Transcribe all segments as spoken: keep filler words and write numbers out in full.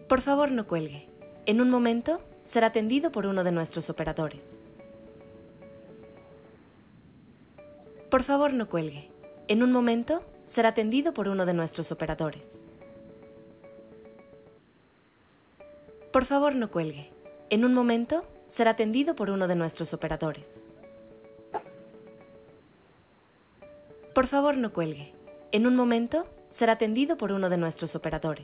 Por favor, no cuelgue. En un momento, será atendido por uno de nuestros operadores. Por favor, no cuelgue. En un momento, será atendido por uno de nuestros operadores. Por favor, no cuelgue. En un momento, será atendido por uno de nuestros operadores. Por favor, no cuelgue. En un momento, será atendido por uno de nuestros operadores.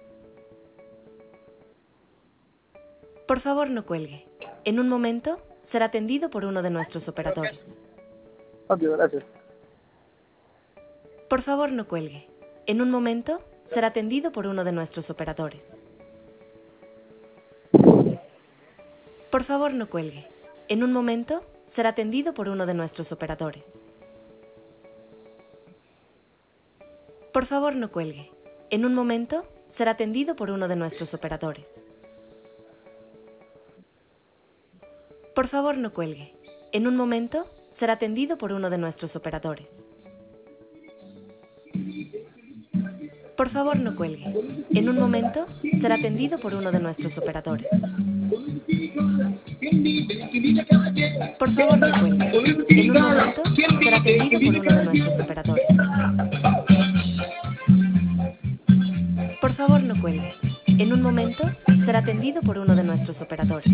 Por favor, no cuelgue. En un momento, será atendido por uno de nuestros operadores. Ok, gracias. Por favor, no cuelgue. En un momento, será atendido por uno de nuestros operadores. Por favor, no cuelgue. En un momento, será atendido por uno de nuestros operadores. Por favor, no cuelgue. En un momento, será atendido por uno de nuestros operadores. Por favor, no cuelgue. En un momento, será atendido por uno de nuestros operadores. Por favor, no cuelgue. En un momento, será atendido por uno de nuestros operadores. Por favor, no cuelgue. En un momento, será atendido por uno de nuestros operadores. Por favor, no cuelgue. En un momento, será atendido por uno de nuestros operadores.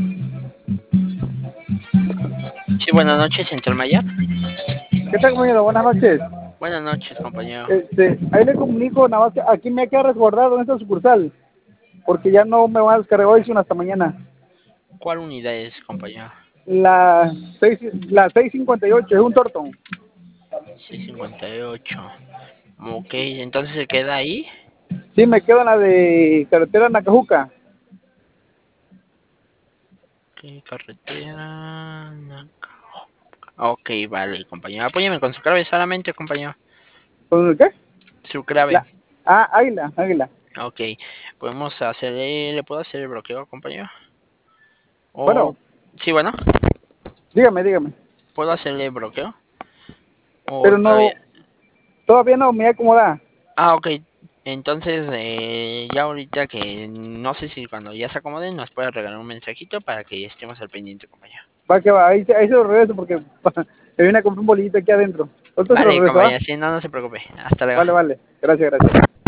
Sí, buenas noches, Central Mayor. ¿Qué tal, compañero? Buenas noches. Buenas noches, compañero. Este, ahí le comunico, nada más que aquí me queda resguardado en esta sucursal, porque ya no me van a descargar hoy, sino hasta mañana. ¿Cuál unidad es, compañero? La seis, la seiscientos cincuenta y ocho, es un tortón. seiscientos cincuenta y ocho. Ok, entonces se queda ahí. Sí, me quedo en la de carretera Nacajuca. Ok, carretera. Ok, vale, compañero. Apóyeme con su clave solamente, compañero. ¿Con el qué? Su clave. La, ah, Águila, Águila. Ok, podemos hacer, ¿le puedo hacer el bloqueo, compañero? O, Bueno, sí, bueno, dígame, dígame. ¿puedo hacerle bloqueo? O Pero todavía. no, todavía no me acomoda. Ah, ok. Entonces, eh, ya ahorita que no sé si cuando ya se acomoden nos puede regalar un mensajito para que estemos al pendiente, compañero. Va que va, ahí, se- ahí se lo regreso porque me viene a comprar un bolillito aquí adentro. Ahorita se lo Vale, regreso, ¿va? compañero, sí, no, no se preocupe. Hasta luego. Vale, vale. Gracias, gracias.